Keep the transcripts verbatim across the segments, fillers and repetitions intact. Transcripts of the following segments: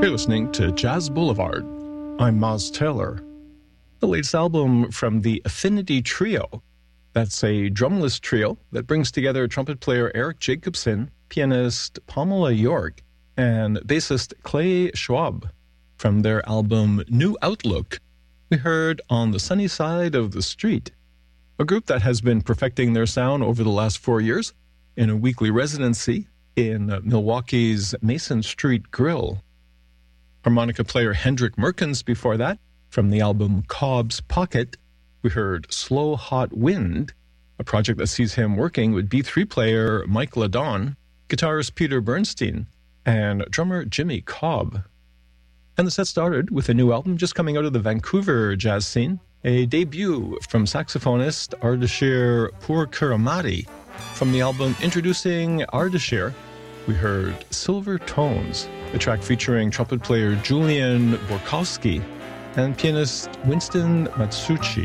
You're listening to Jazz Boulevard. I'm Maz Taylor. The latest album from the Affinity Trio. That's a drumless trio that brings together trumpet player Eric Jacobson, pianist Pamela York, and bassist Clay Schwab. From their album New Outlook, we heard On the Sunny Side of the Street, a group that has been perfecting their sound over the last four years in a weekly residency in Milwaukee's Mason Street Grill. Harmonica player Hendrik Merkens before that. From the album Cobb's Pocket, we heard Slow Hot Wind, a project that sees him working with B three player Mike Ladon, guitarist Peter Bernstein, and drummer Jimmy Cobb. And the set started with a new album just coming out of the Vancouver jazz scene, a debut from saxophonist Ardashir Pourkuramati. From the album Introducing Ardashir, we heard Silver Tones, a track featuring trumpet player Julian Borkowski and pianist Winston Matsuchi.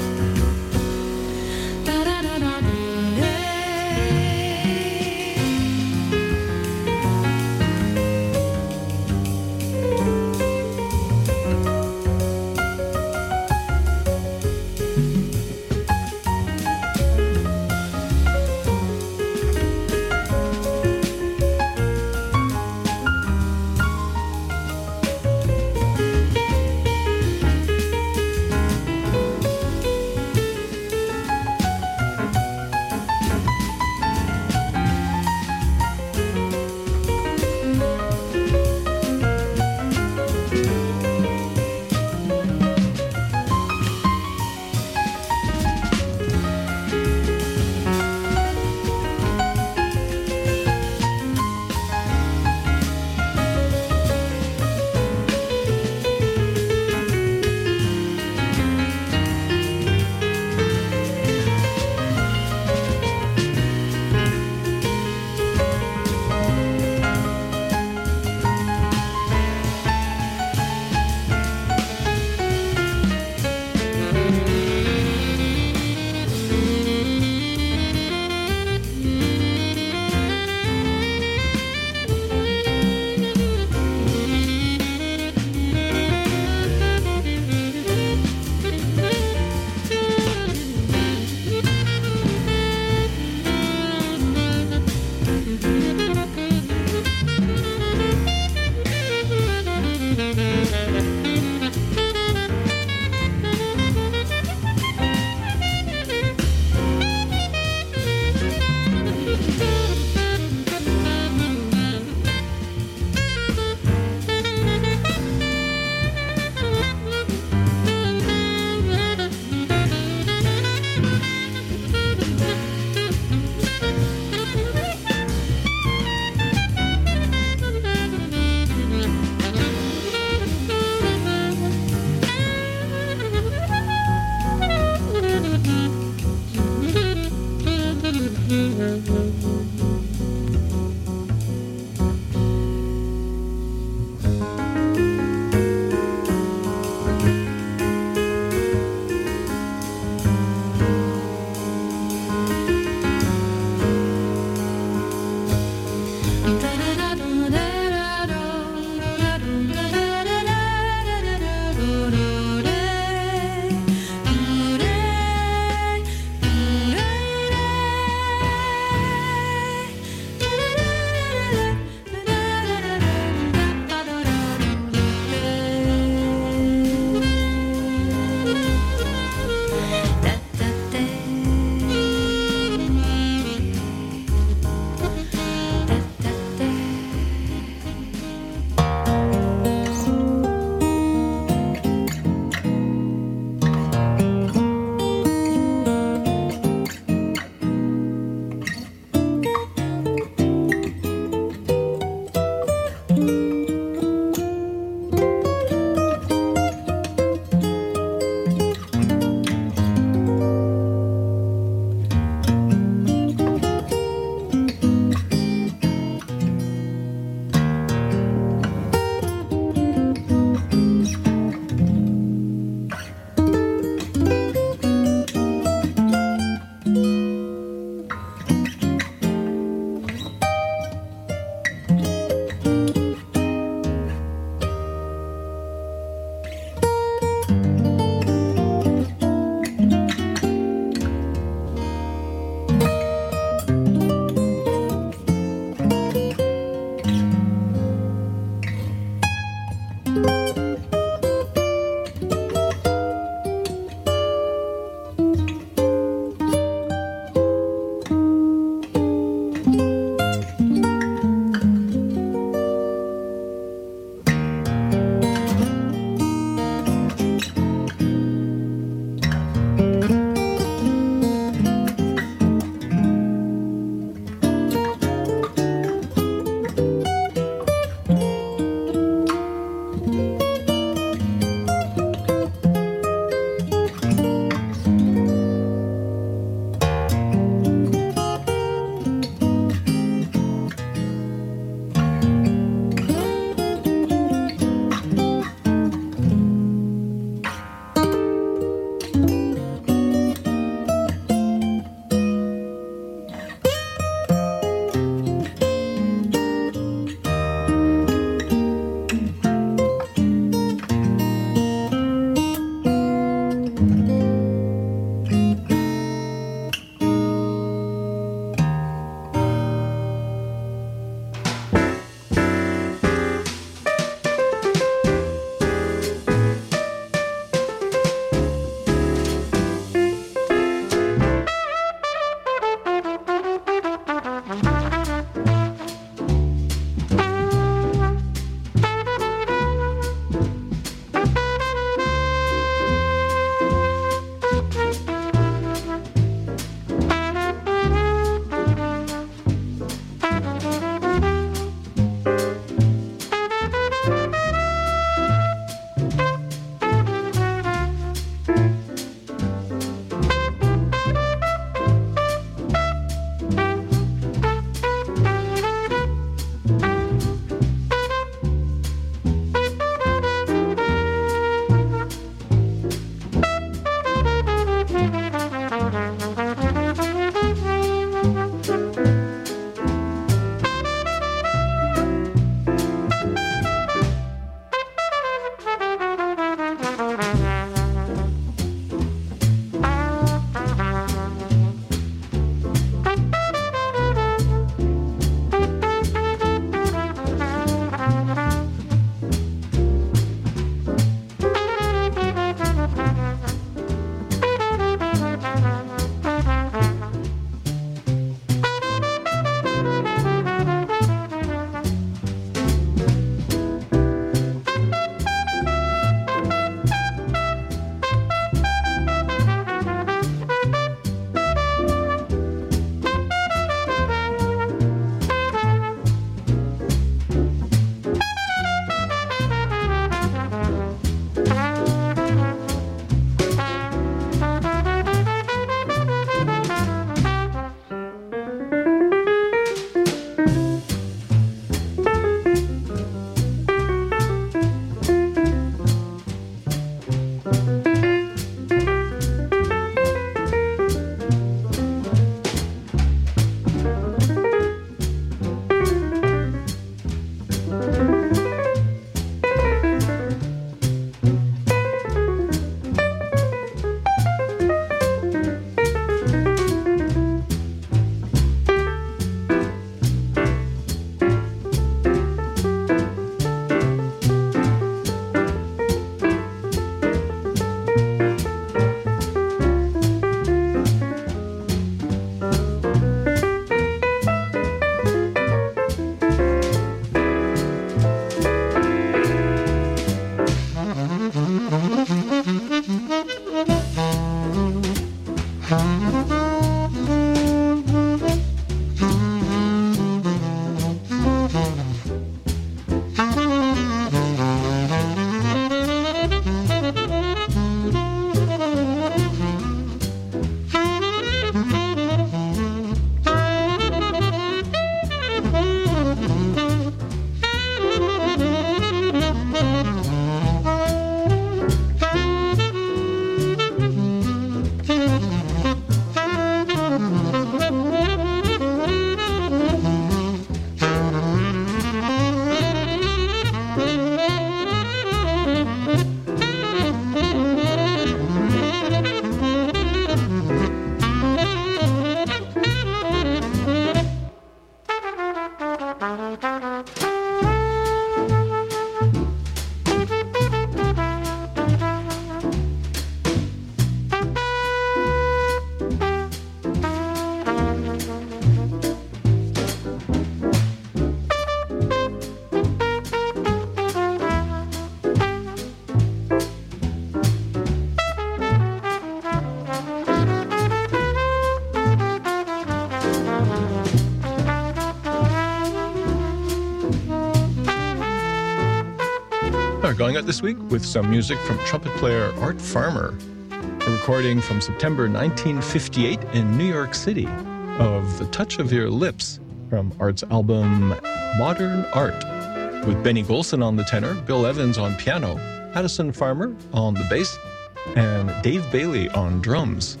Going out this week with some music from trumpet player Art Farmer, a recording from September nineteen fifty-eight in New York City of The Touch of Your Lips from Art's album Modern Art, with Benny Golson on the tenor, Bill Evans on piano, Addison Farmer on the bass, and Dave Bailey on drums.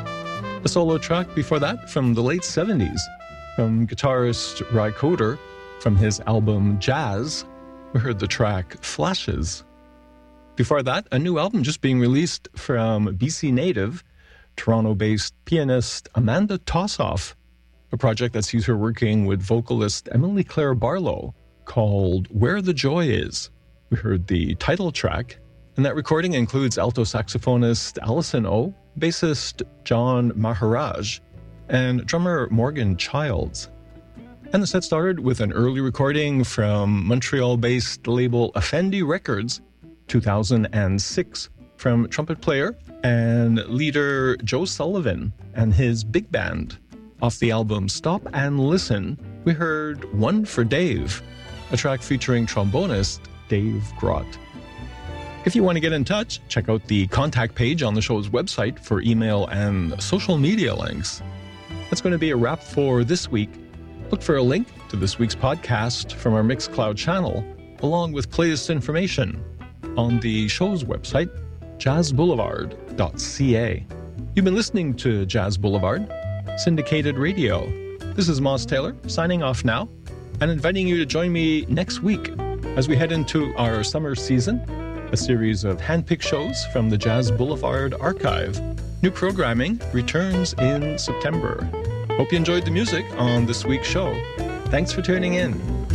A solo track before that from the late seventies from guitarist Ry Cooder from his album Jazz. We heard the track Flashes. Before that, a new album just being released from B C native, Toronto-based pianist Amanda Tossoff, a project that sees her working with vocalist Emily Claire Barlow called Where the Joy Is. We heard the title track, and that recording includes alto saxophonist Alison O, bassist John Maharaj, and drummer Morgan Childs. And the set started with an early recording from Montreal-based label Effendi Records, two thousand six, from trumpet player and leader Joe Sullivan and his big band. Off the album Stop and Listen, we heard One for Dave, a track featuring trombonist Dave Grott. If you want to get in touch, check out the contact page on the show's website for email and social media links. That's going to be a wrap for this week. Look for a link to this week's podcast from our Mixcloud channel, along with playlist information on the show's website, jazz boulevard dot c a. You've been listening to Jazz Boulevard, syndicated radio. This is Moz Taylor, signing off now, and inviting you to join me next week as we head into our summer season, a series of handpicked shows from the Jazz Boulevard archive. New programming returns in September. Hope you enjoyed the music on this week's show. Thanks for tuning in.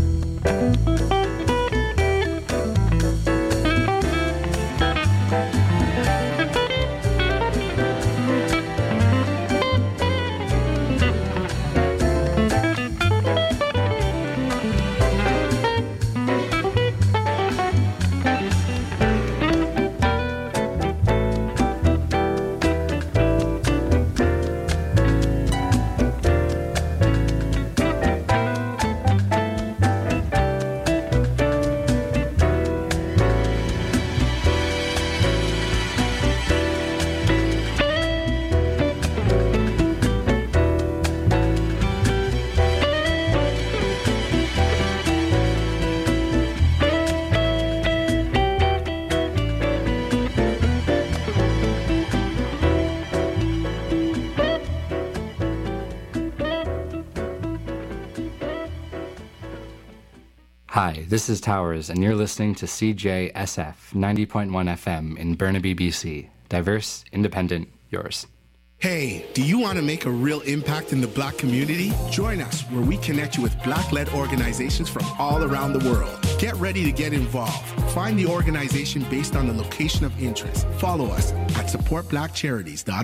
Hi, this is Towers, and you're listening to C J S F ninety point one F M in Burnaby, B C. Diverse, independent, yours. Hey, do you want to make a real impact in the Black community? Join us where we connect you with Black-led organizations from all around the world. Get ready to get involved. Find the organization based on the location of interest. Follow us at support black charities dot org.